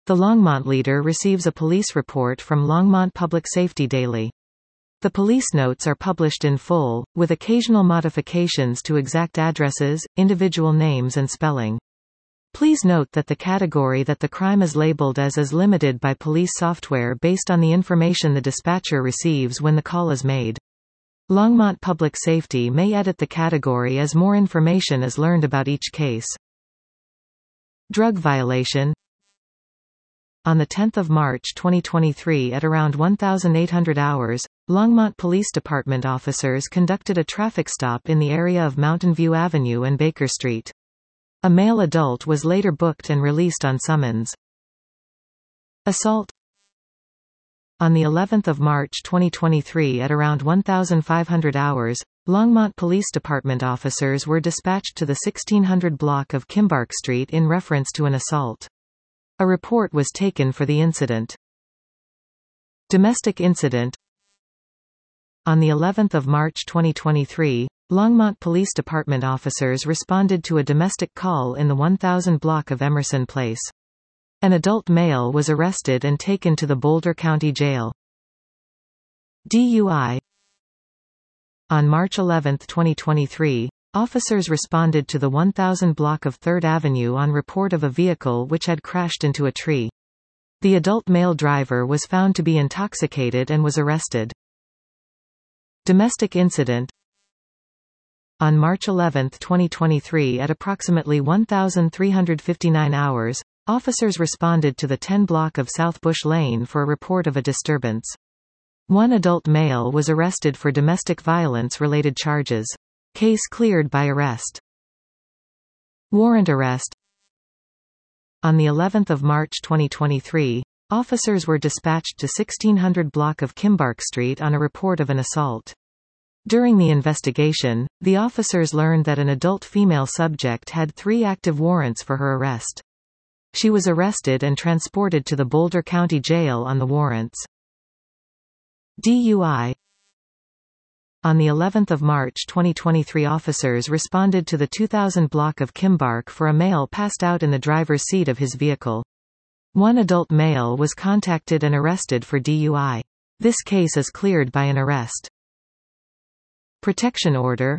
The Longmont Leader receives a police report from Longmont Public Safety Daily. The police notes are published in full, with occasional modifications to exact addresses, individual names and spelling. Please note that the category that the crime is labeled as is limited by police software based on the information the dispatcher receives when the call is made. Longmont Public Safety may edit the category as more information is learned about each case. Drug violation. On 10 March 2023 at around 1800 hours, Longmont Police Department officers conducted a traffic stop in the area of Mountain View Avenue and Baker Street. A male adult was later booked and released on summons. Assault. On the 11th of March 2023 at around 1500 hours, Longmont Police Department officers were dispatched to the 1600 block of Kimbark Street in reference to an assault. A report was taken for the incident. Domestic incident. On the 11th of March 2023, Longmont Police Department officers responded to a domestic call in the 1000 block of Emerson Place. An adult male was arrested and taken to the Boulder County Jail. DUI. On March 11, 2023, officers responded to the 1000 block of 3rd Avenue on report of a vehicle which had crashed into a tree. The adult male driver was found to be intoxicated and was arrested. Domestic incident. On March 11, 2023 at approximately 1359 hours, officers responded to the 10 block of South Bush Lane for a report of a disturbance. One adult male was arrested for domestic violence-related charges. Case cleared by arrest. Warrant arrest. On the 11th of March 2023, officers were dispatched to 1600 block of Kimbark Street on a report of an assault. During the investigation, the officers learned that an adult female subject had 3 active warrants for her arrest. She was arrested and transported to the Boulder County Jail on the warrants. DUI. On the 11th of March 2023, officers responded to the 2000 block of Kimbark for a male passed out in the driver's seat of his vehicle. One adult male was contacted and arrested for DUI. This case is cleared by an arrest. Protection order.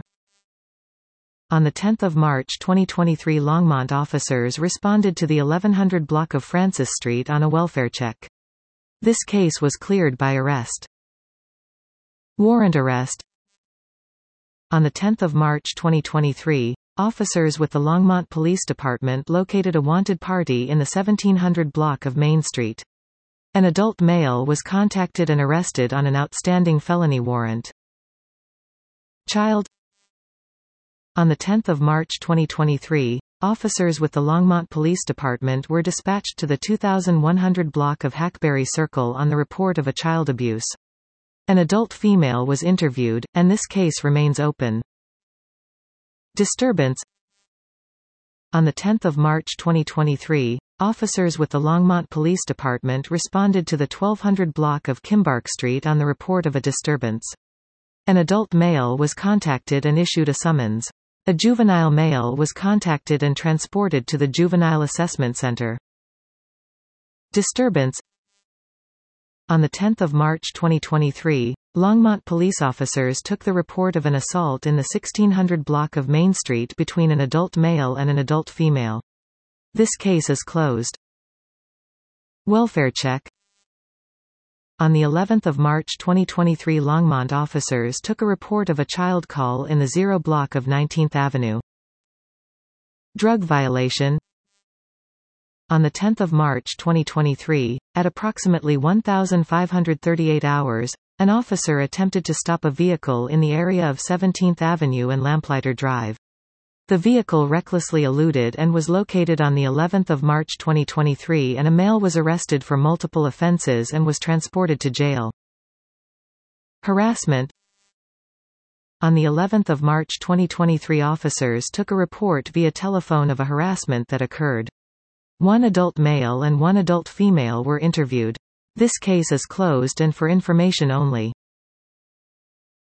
On 10 March 2023, Longmont officers responded to the 1100 block of Francis Street on a welfare check. This case was cleared by arrest. Warrant arrest. On 10 March 2023, officers with the Longmont Police Department located a wanted party in the 1700 block of Main Street. An adult male was contacted and arrested on an outstanding felony warrant. Child. On 10 March 2023, officers with the Longmont Police Department were dispatched to the 2100 block of Hackberry Circle on the report of a child abuse. An adult female was interviewed, and this case remains open. Disturbance. On 10 March 2023, officers with the Longmont Police Department responded to the 1200 block of Kimbark Street on the report of a disturbance. An adult male was contacted and issued a summons. A juvenile male was contacted and transported to the Juvenile Assessment Center. Disturbance. On 10 March 2023, Longmont police officers took the report of an assault in the 1600 block of Main Street between an adult male and an adult female. This case is closed. Welfare check. On the 11th of March 2023, Longmont officers took a report of a child call in the 0 block of 19th Avenue. Drug violation. On 10 March 2023, at approximately 1538 hours, an officer attempted to stop a vehicle in the area of 17th Avenue and Lamplighter Drive. The vehicle recklessly eluded and was located on the 11th of March 2023, and a male was arrested for multiple offenses and was transported to jail. Harassment. On the 11th of March 2023, officers took a report via telephone of a harassment that occurred. One adult male and one adult female were interviewed. This case is closed and for information only.